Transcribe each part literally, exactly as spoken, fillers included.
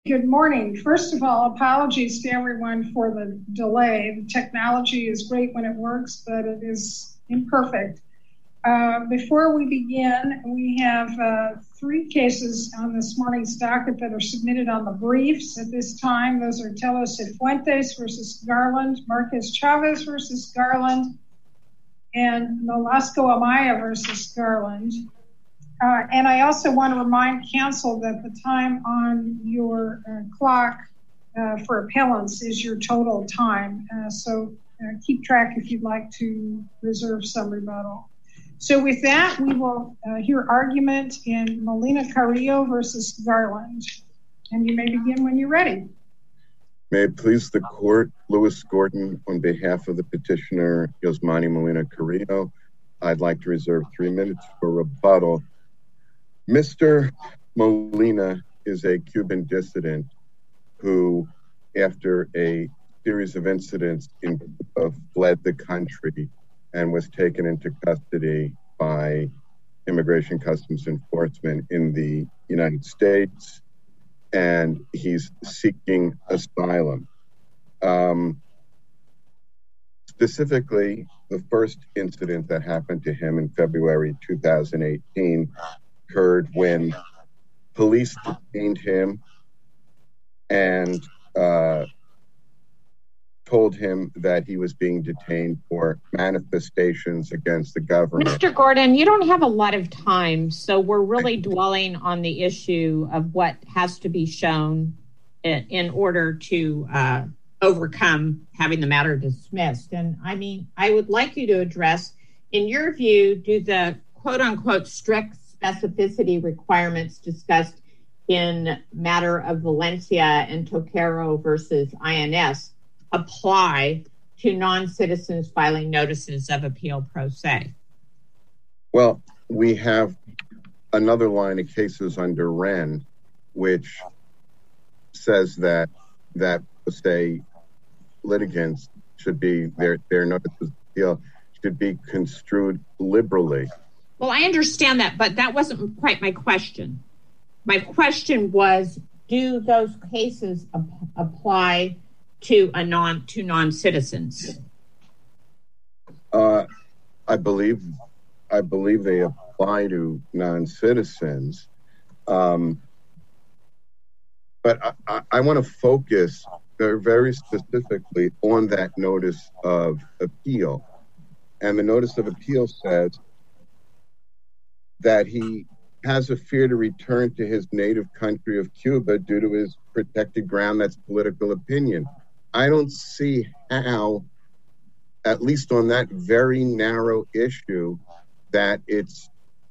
Good morning. First of all, apologies to everyone for the delay. The technology is great when it works, but it is imperfect. Uh, before we begin, we have uh, three cases on this morning's docket that are submitted on the briefs at this time. Those are Telos Cifuentes versus Garland, Marquez Chavez versus Garland, and Nolasco Amaya versus Garland. Uh, and I also want to remind council that the time on your uh, clock uh, for appellants is your total time. Uh, so uh, keep track if you'd like to reserve some rebuttal. So with that, we will uh, hear argument in Molina Carrillo versus Garland. And you may begin when you're ready. May it please the court, Louis Gordon, on behalf of the petitioner Yosmani Molina Carrillo, I'd like to reserve three minutes for rebuttal. Mister Molina is a Cuban dissident who, after a series of incidents, in, uh, fled the country and was taken into custody by Immigration Customs Enforcement in the United States, and he's seeking asylum. Um, specifically, the first incident that happened to him in February two thousand eighteen occurred when police detained him and uh, told him that he was being detained for manifestations against the government. Mister Gordon, you don't have a lot of time, so we're really dwelling on the issue of what has to be shown in, in order to uh, overcome having the matter dismissed. And I mean, I would like you to address, in your view, do the quote-unquote strict specificity requirements discussed in matter of Valencia and Toquero versus I N S apply to non-citizens filing notices of appeal pro se? Well, we have another line of cases under Wren, which says that that say litigants should be their their notices of appeal should be construed liberally. Well, I understand that, but that wasn't quite my question. My question was, do those cases ap- apply to a non to non-citizens? Uh, I believe, I believe they apply to non-citizens, um, but I, I, I want to focus very specifically on that notice of appeal, and the notice of appeal says that he has a fear to return to his native country of Cuba due to his protected ground, that's political opinion. I don't see how, at least on that very narrow issue, that it's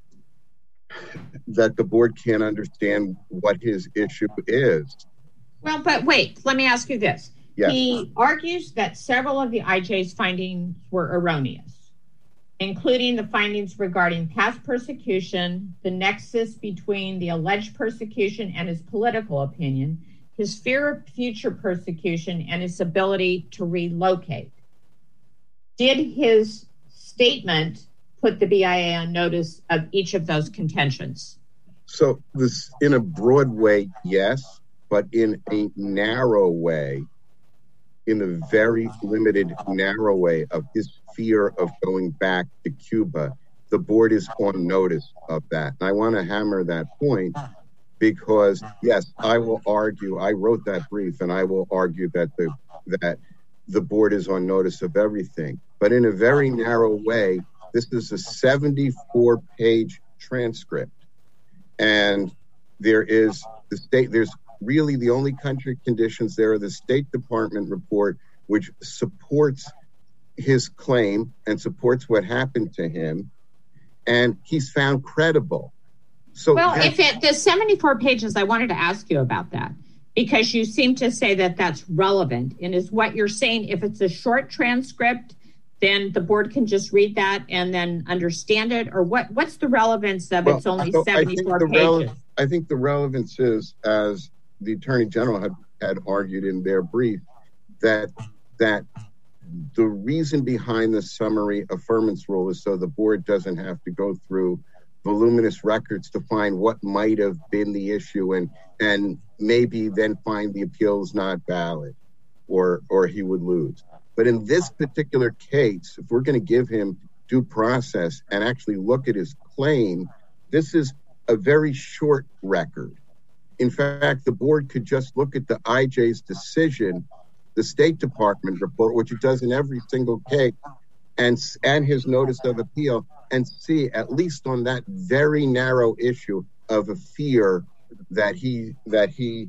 that the board can't understand what his issue is. Well, but wait, let me ask you this. Yes. He argues that several of the I J's findings were erroneous, including the findings regarding past persecution, the nexus between the alleged persecution and his political opinion, his fear of future persecution, and his ability to relocate. Did his statement put the B I A on notice of each of those contentions? So this, in a broad way, yes, but in a narrow way, in a very limited, narrow way of his fear of going back to Cuba, the board is on notice of that. And I want to hammer that point because, yes, I will argue, I wrote that brief, and I will argue that the that the board is on notice of everything. But in a very narrow way, this is a seventy-four page transcript. And there is the state, there's really the only country conditions there are the State Department report, which supports his claim and supports what happened to him. And he's found credible. So well, if it, the seventy-four pages, I wanted to ask you about that because you seem to say that that's relevant. And is what you're saying, if it's a short transcript, then the board can just read that and then understand it? Or what? what's the relevance of well, it's only so seventy-four I pages? Rele- I think the relevance is, as the Attorney General had, had argued in their brief, that that the reason behind the summary affirmance rule is so the board doesn't have to go through voluminous records to find what might have been the issue and and maybe then find the appeals not valid or or he would lose. But in this particular case, if we're going to give him due process and actually look at his claim, this is a very short record. In fact, the board could just look at the I J's decision, the State Department report, which it does in every single case, and and his notice of appeal, and see, at least on that very narrow issue of a fear that he that he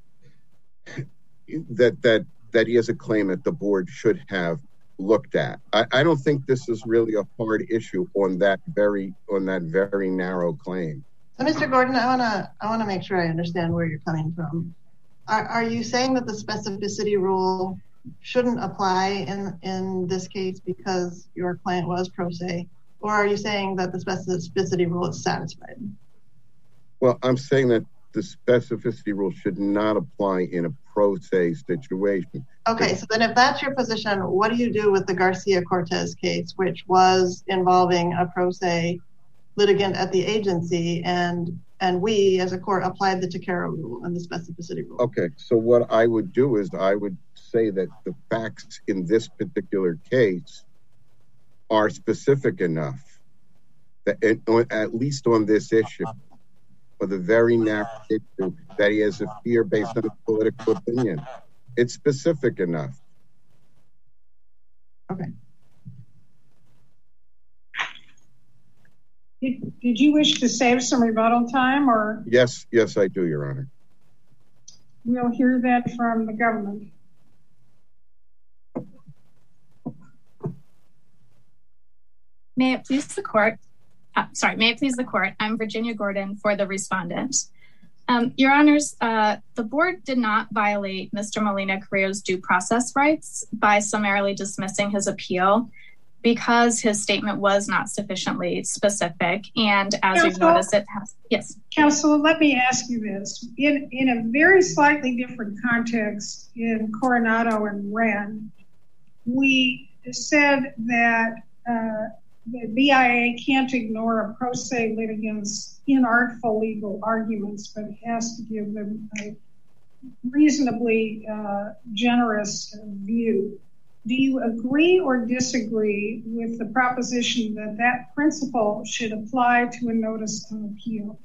that that that he has a claim that the board should have looked at. I, I don't think this is really a hard issue on that very on that very narrow claim. So, Mister Gordon, I wanna I wanna make sure I understand where you're coming from. Are are you saying that the specificity rule shouldn't apply in in this case because your client was pro se, or are you saying that the specificity rule is satisfied? Well, I'm saying that the specificity rule should not apply in a pro se situation. Okay, so then if that's your position, what do you do with the Garcia Cortez case, which was involving a pro se litigant at the agency, and and we as a court applied the Takara rule and the specificity rule? Okay, so what I would do is I would say that the facts in this particular case are specific enough that it, at least on this issue, for the very narrow issue that he has a fear based on his political opinion, it's specific enough. Okay. Did, did you wish to save some rebuttal time, or? Yes, yes, I do, Your Honor. We'll hear that from the government. May it please the court. Uh, sorry, may it please the court. I'm Virginia Gordon for the respondent. Um, Your Honors, uh, the board did not violate Mister Molina Carrillo's due process rights by summarily dismissing his appeal because his statement was not sufficiently specific. And as you've noticed, it has, yes. Counsel, let me ask you this. In, in a very slightly different context in Coronado and Wren, we said that uh, the B I A can't ignore a pro se litigant's inartful legal arguments, but it has to give them a reasonably uh, generous view. Do you agree or disagree with the proposition that that principle should apply to a notice of appeal?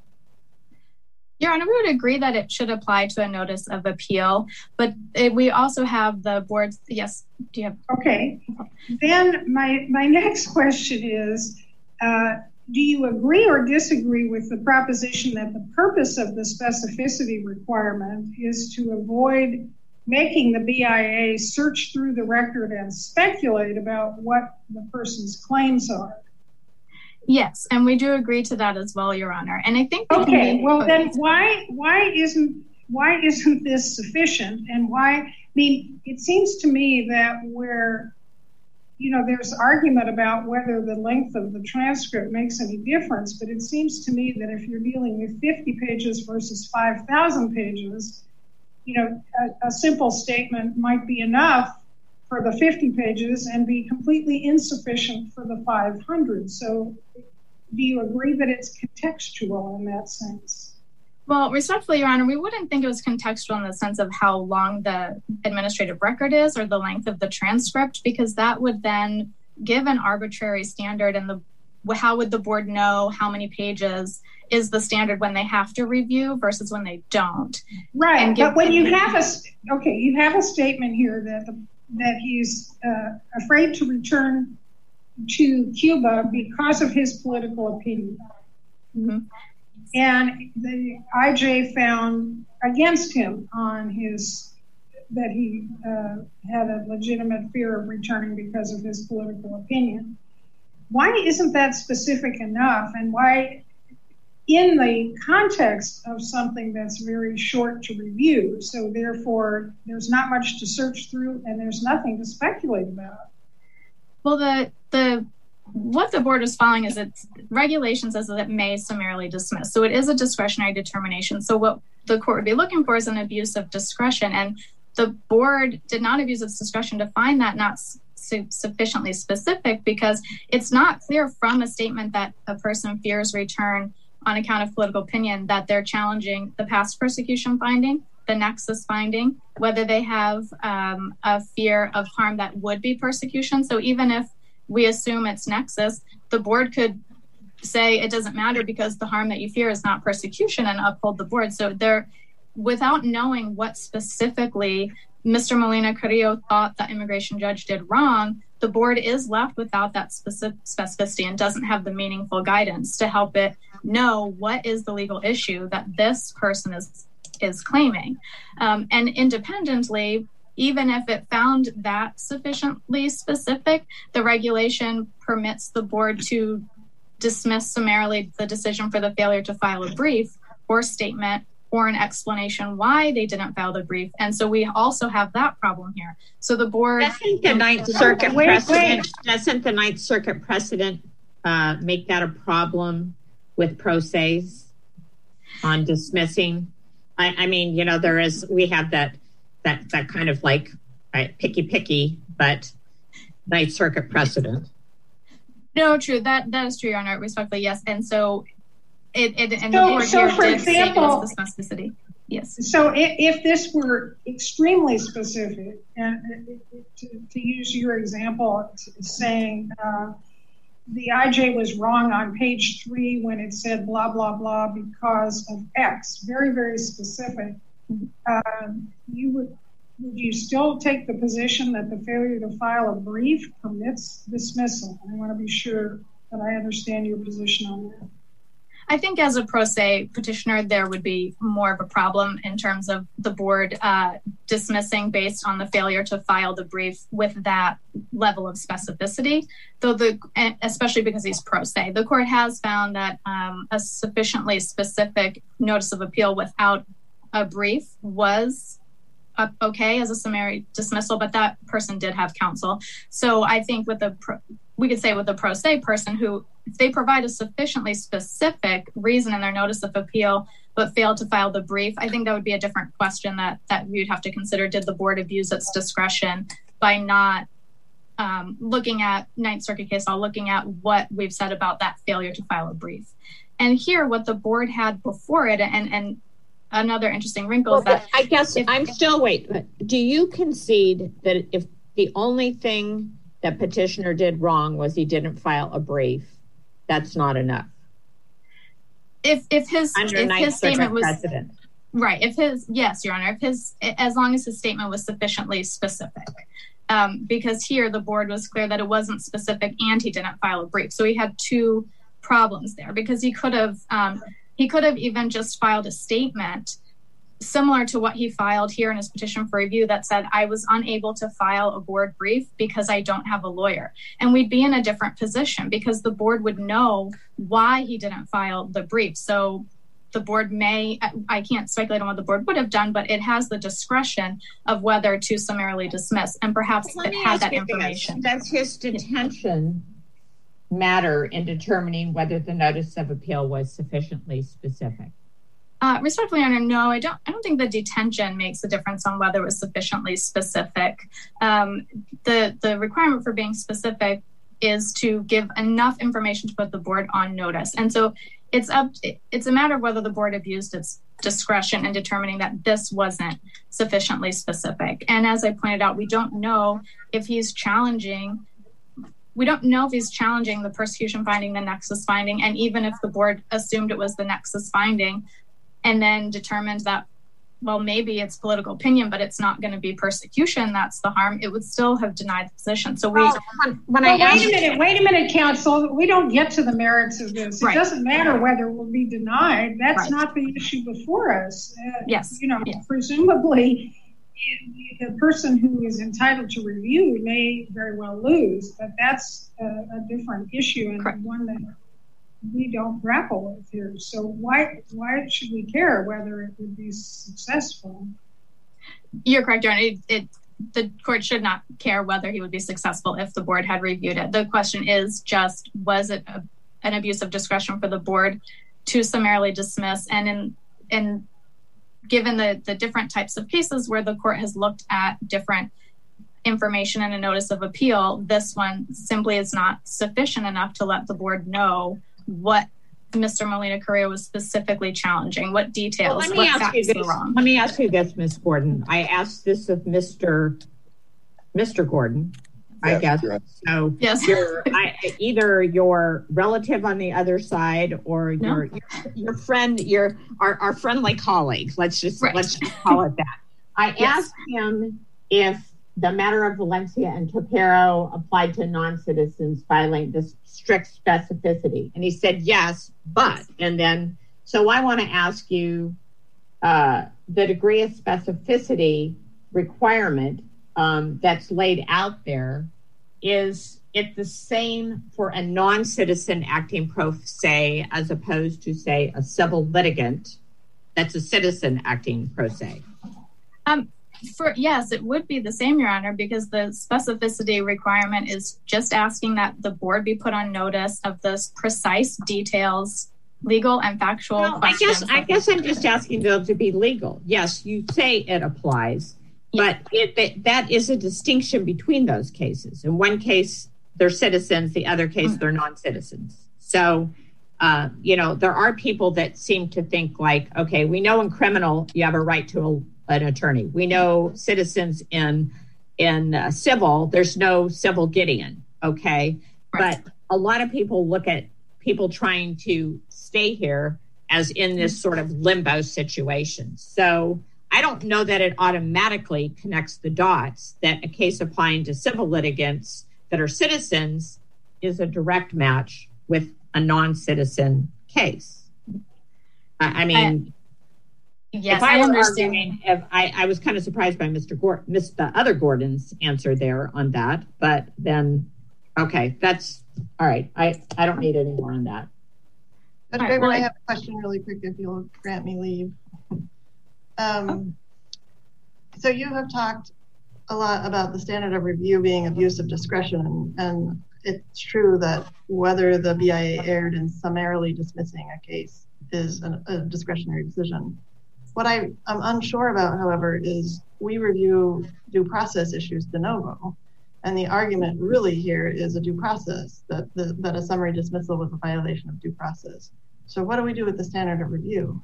Your Honor, we would agree that it should apply to a notice of appeal, but it, we also have the board's, yes, do you have? Okay, then my, my next question is, uh, do you agree or disagree with the proposition that the purpose of the specificity requirement is to avoid making the B I A search through the record and speculate about what the person's claims are? Yes, and we do agree to that as well, Your Honor. And I think okay, well then why why isn't why isn't this sufficient? And why, I mean, it seems to me that where, you know, there's argument about whether the length of the transcript makes any difference, but it seems to me that if you're dealing with fifty pages versus five thousand pages, you know, a, a simple statement might be enough for the fifty pages and be completely insufficient for the five hundred. So do you agree that it's contextual in that sense? Well, respectfully, Your Honor, we wouldn't think it was contextual in the sense of how long the administrative record is or the length of the transcript, because that would then give an arbitrary standard, and the how would the board know how many pages is the standard when they have to review versus when they don't? Right, but when you have a, okay, you have a statement here that the, that he's uh, afraid to return to Cuba because of his political opinion. Mm-hmm. And the I J found against him on his, that he uh, had a legitimate fear of returning because of his political opinion. Why isn't that specific enough? And why, in the context of something that's very short to review, so therefore there's not much to search through and there's nothing to speculate about? Well, the the what the board is following is its regulation says that it may summarily dismiss. So it is a discretionary determination. So what the court would be looking for is an abuse of discretion. And the board did not abuse its discretion to find that not su- sufficiently specific because it's not clear from a statement that a person fears return on account of political opinion that they're challenging the past persecution finding, the nexus finding, whether they have um, a fear of harm that would be persecution. So even if we assume it's nexus, the board could say it doesn't matter because the harm that you fear is not persecution and uphold the board. So they're, without knowing what specifically Mister Molina Carrillo thought the immigration judge did wrong, the board is left without that specific specificity and doesn't have the meaningful guidance to help it know what is the legal issue that this person is is claiming. Um, and independently, even if it found that sufficiently specific, the regulation permits the board to dismiss summarily the decision for the failure to file a brief or statement or an explanation why they didn't file the brief. And so we also have that problem here. So the board... Doesn't the Ninth Circuit wait, precedent, wait. Doesn't the Ninth Circuit precedent uh, make that a problem with pro se's on dismissing? I, I mean, you know, there is, we have that, that, that kind of like right, picky picky, but Ninth Circuit precedent. No, true. That, that is true, Your Honor. Respectfully, yes. And so It, it, and so, the board so here for did example, say the specificity. Yes. So if, if this were extremely specific, and to, to use your example, saying uh, the I J was wrong on page three when it said blah, blah, blah because of X, very, very specific, um, you would, would you still take the position that the failure to file a brief permits dismissal? I want to be sure that I understand your position on that. I think as a pro se petitioner, there would be more of a problem in terms of the board uh, dismissing based on the failure to file the brief with that level of specificity, though the, especially because he's pro se. The court has found that um, a sufficiently specific notice of appeal without a brief was uh, okay as a summary dismissal, but that person did have counsel. So I think with a pro, we could say with a pro se person who, if they provide a sufficiently specific reason in their notice of appeal, but failed to file the brief, I think that would be a different question that, that we'd have to consider. Did the board abuse its discretion by not um, looking at Ninth Circuit case law, looking at what we've said about that failure to file a brief? And here, what the board had before it, and, and another interesting wrinkle well, is that... I guess if, I'm still, wait, do you concede that if the only thing that petitioner did wrong was he didn't file a brief, that's not enough? If if his Under if Ninth his statement was precedent. Right, if his yes, Your Honor, if his as long as his statement was sufficiently specific, um, because here the board was clear that it wasn't specific and he didn't file a brief, so he had two problems there because he could have um, he could have even just filed a statement similar to what he filed here in his petition for review that said, I was unable to file a board brief because I don't have a lawyer. And we'd be in a different position because the board would know why he didn't file the brief. So the board may, I can't speculate on what the board would have done, but it has the discretion of whether to summarily dismiss. And perhaps it had that information. Does his detention matter in determining whether the notice of appeal was sufficiently specific? Uh, respectfully, Your Honor, no, I don't. I don't think the detention makes a difference on whether it was sufficiently specific. Um, the the requirement for being specific is to give enough information to put the board on notice, and so it's up. It's a matter of whether the board abused its discretion in determining that this wasn't sufficiently specific. And as I pointed out, we don't know if he's challenging. We don't know if he's challenging the persecution finding, the nexus finding, and even if the board assumed it was the nexus finding, and then determined that, well, maybe it's political opinion, but it's not going to be persecution, that's the harm, it would still have denied the position. So we... Well, when well, I asked, wait a minute, wait a minute, counsel. We don't get to the merits of this. Right. It doesn't matter whether it will be denied. That's right. Not the issue before us. Uh, yes. You know, yes. Presumably, the person who is entitled to review may very well lose, but that's a, a different issue and Correct. One that we don't grapple with here. So why why should we care whether it would be successful? You're correct, Your Honor. It, it, the court should not care whether he would be successful if the board had reviewed it. The question is just, was it a, an abuse of discretion for the board to summarily dismiss? And in, in given the, the different types of cases where the court has looked at different information in a notice of appeal, this one simply is not sufficient enough to let the board know what Mister Molina-Carrillo was specifically challenging, what details, well, let me what ask facts you this. were wrong. Let me ask you this, Miz Gordon. I asked this of Mister Mister Gordon, I Yes, guess. right. So Yes. you're, I, either your relative on the other side or No. your, your your friend, your our, our friendly colleague. Let's just Right. let's just call it that. I Yes. asked him if the matter of Valencia and Topero applied to non-citizens filing this strict specificity. And he said, yes, but, and then, so I want to ask you uh, the degree of specificity requirement um, that's laid out there. Is it the same for a non-citizen acting pro se as opposed to, say, a civil litigant that's a citizen acting pro se? Um, For yes, it would be the same, Your Honor, because the specificity requirement is just asking that the board be put on notice of the precise details, legal and factual Well, I questions. guess I guess I'm just asking them to be legal. Yes, you say it applies, but it, it that is a distinction between those cases. In one case, they're citizens; the other case, they're non-citizens. So, uh, you know, there are people that seem to think like, okay, we know in criminal you have a right to a an attorney. We know citizens in in uh, civil, there's no civil Gideon, okay? Right. But a lot of people look at people trying to stay here as in this sort of limbo situation. So I don't know that it automatically connects the dots that a case applying to civil litigants that are citizens is a direct match with a non-citizen case. I, I mean... I, Yes, if I, I were understand. Arguing, if I, I was kind of surprised by Mister Gordon, Miss the other Gordon's answer there on that, but then, okay, that's all right. I, I don't need any more on that. Judge Graber, well, I have a question really quick if you'll grant me leave. Um, oh. So you have talked a lot about the standard of review being abuse of discretion, and it's true that whether the B I A erred in summarily dismissing a case is an, a discretionary decision. What I, I'm unsure about, however, is we review due process issues de novo. And the argument really here is a due process, that, the, that a summary dismissal was a violation of due process. So what do we do with the standard of review?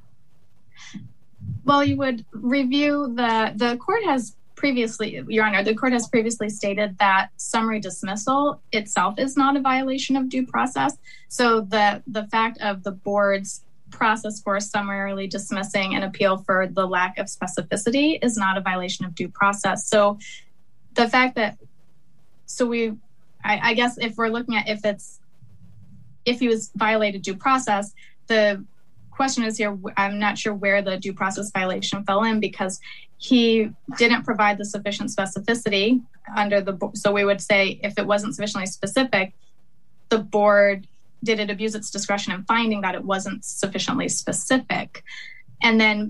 Well, you would review the, the court has previously, Your Honor, the court has previously stated that summary dismissal itself is not a violation of due process. So the, the fact of the board's process for summarily dismissing an appeal for the lack of specificity is not a violation of due process. So the fact that, so we, I, I guess if we're looking at if it's, if he was violated due process, the question is here, I'm not sure where the due process violation fell in because he didn't provide the sufficient specificity under the, so we would say if it wasn't sufficiently specific, the board did it abuse its discretion in finding that it wasn't sufficiently specific. And then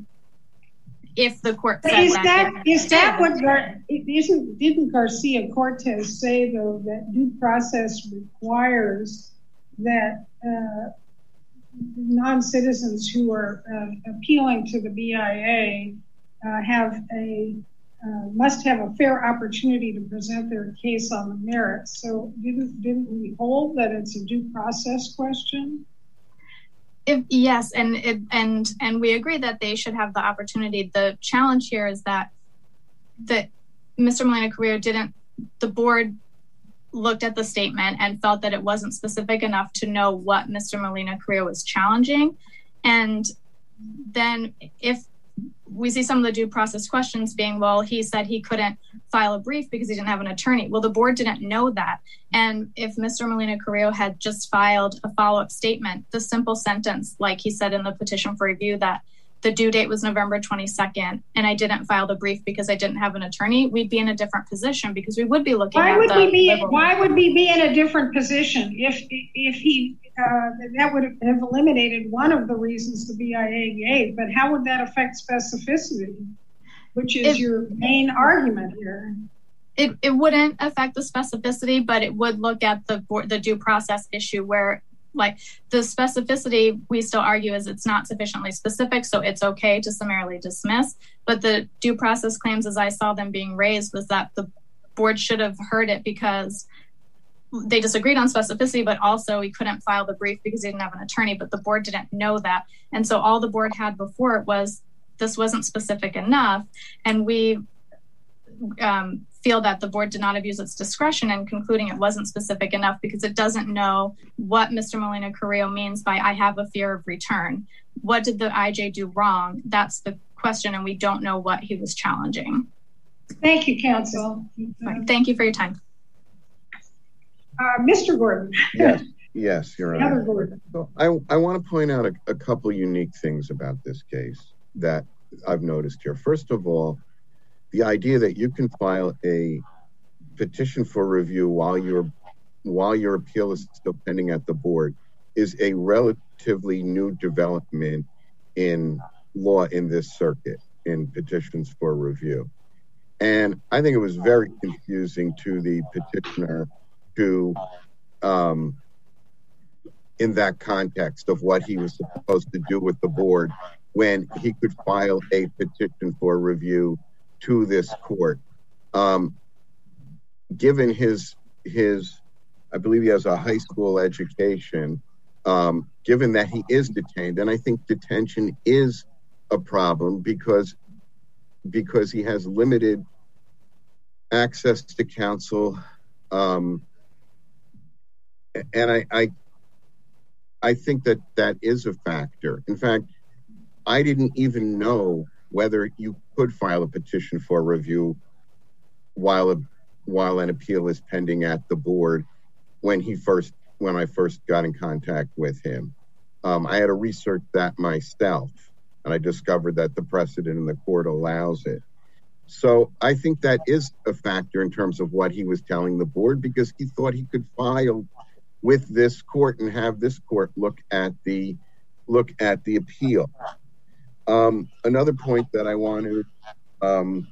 if the court said is that, that is that what Gar- isn't didn't Garcia Cortez say though that due process requires that uh, non-citizens who are uh, appealing to the B I A uh, have a uh, must have a fair opportunity to present their case on the merits. So didn't didn't we hold that it's a due process question? If, yes, and it, and and we agree that they should have the opportunity. The challenge here is that that Mister Molina-Carrillo didn't. The board looked at the statement and felt that it wasn't specific enough to know what Mister Molina-Carrillo was challenging, and then if we see some of the due process questions being, well, he said he couldn't file a brief because he didn't have an attorney. Well, the board didn't know that. And if Mister Molina-Carrillo had just filed a follow-up statement, the simple sentence, like he said in the petition for review, that the due date was November twenty-second and I didn't file the brief because I didn't have an attorney, we'd be in a different position because we would be looking why at would the we be liberal- why would we be in a different position if if he uh, that would have eliminated one of the reasons the B I A gave, but how would that affect specificity, which is if, your main argument here? It it wouldn't affect the specificity, but it would look at the the due process issue where, like, the specificity we still argue is it's not sufficiently specific, so it's okay to summarily dismiss. But the due process claims, as I saw them being raised, was that the board should have heard it because they disagreed on specificity, but also he couldn't file the brief because he didn't have an attorney, but the board didn't know that. And so all the board had before it was, this wasn't specific enough. And we um, feel that the board did not abuse its discretion in concluding it wasn't specific enough because it doesn't know what Mister Molina Carrillo means by I have a fear of return. What did the I J do wrong? That's the question. And we don't know what he was challenging. Thank you, counsel. Thank you for your time. Uh, Mister Gordon. Yes, yes, you're Another right. Gordon. So I, I want to point out a, a couple unique things about this case that I've noticed here. First of all, the idea that you can file a petition for review while your while your appeal is still pending at the board is a relatively new development in law in this circuit, in petitions for review. And I think it was very confusing to the petitioner to, um, in that context of what he was supposed to do with the board when he could file a petition for review to this court. Um, given his, his, I believe he has a high school education, um, given that he is detained, and I think detention is a problem because, because he has limited access to counsel. Um, and I, I, I think that that is a factor. In fact, I didn't even know whether you could file a petition for review while a, while an appeal is pending at the board when he first when I first got in contact with him. Um, I had to research that myself, and I discovered that the precedent in the court allows it. So I think that is a factor in terms of what he was telling the board, because he thought he could file with this court and have this court look at the look at the appeal. Um, another point that I want to um,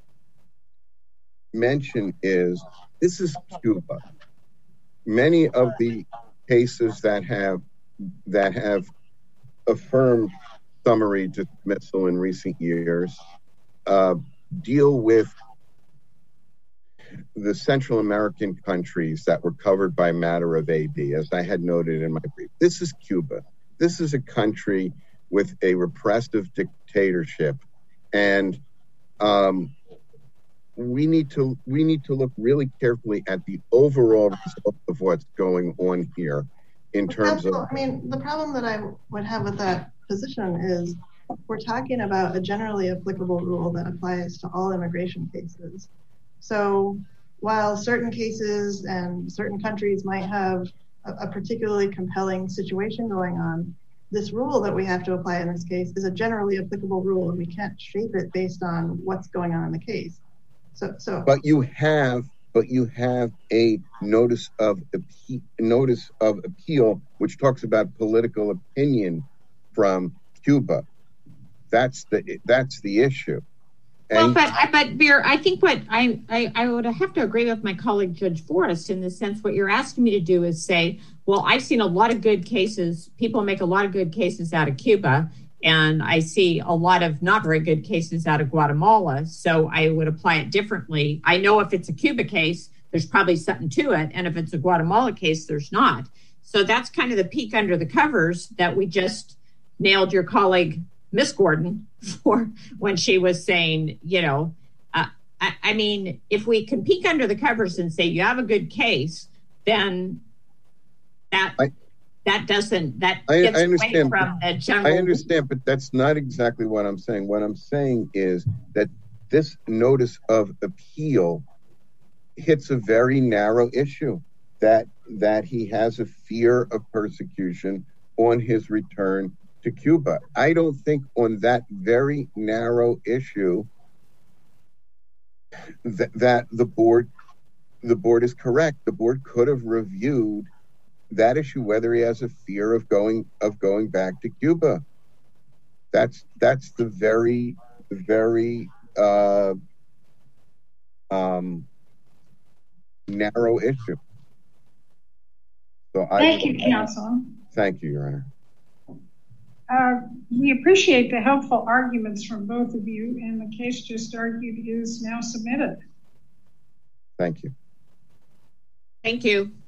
mention is this is Cuba. Many of the cases that have that have affirmed summary dismissal in recent years uh, deal with the Central American countries that were covered by matter of A B, as I had noted in my brief. This is Cuba. This is a country with a repressive dictatorship, and um, we need to we need to look really carefully at the overall result of what's going on here in terms of. I mean, the problem that I would have with that position is we're talking about a generally applicable rule that applies to all immigration cases. So while certain cases and certain countries might have a, a particularly compelling situation going on, this rule that we have to apply in this case is a generally applicable rule, and we can't shape it based on what's going on in the case. So, so. But you have, but you have a notice of appe- notice of appeal, which talks about political opinion from Cuba. That's the that's the issue. And well, but but Beer, I think what I, I I would have to agree with my colleague Judge Forrest in the sense what you're asking me to do is say, well, I've seen a lot of good cases. People make a lot of good cases out of Cuba, and I see a lot of not very good cases out of Guatemala. So I would apply it differently. I know if it's a Cuba case, there's probably something to it, and if it's a Guatemala case, there's not. So that's kind of the peek under the covers that we just nailed your colleague Miss Gordon for when she was saying, you know, uh, I, I mean, if we can peek under the covers and say you have a good case, then that I, that doesn't that I, gets I understand, away from the general. I understand, but that's not exactly what I'm saying. What I'm saying is that this notice of appeal hits a very narrow issue, that that he has a fear of persecution on his return to Cuba. I don't think on that very narrow issue that, that the board the board is correct. The board could have reviewed that issue, whether he has a fear of going of going back to Cuba. That's that's the very very uh, um, narrow issue. So thank I, you, counsel. Thank you, Your Honor. Uh, we appreciate the helpful arguments from both of you, and the case just argued is now submitted. Thank you. Thank you.